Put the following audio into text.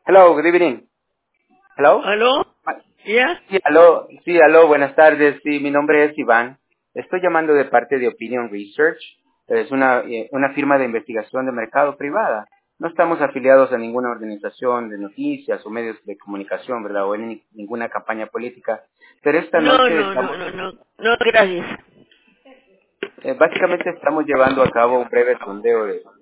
Hello, good evening. Hello? ¿Aló? ¿Ya? Sí, aló, buenas tardes. Sí, mi nombre es Iván. Estoy llamando de parte de Opinion Research. Es una firma de investigación de mercado privada. No estamos afiliados a ninguna organización de noticias o medios de comunicación, ¿verdad? O en ninguna campaña política. Pero esta No, noche no, no, no, no. No, gracias. básicamente estamos llevando a cabo un breve sondeo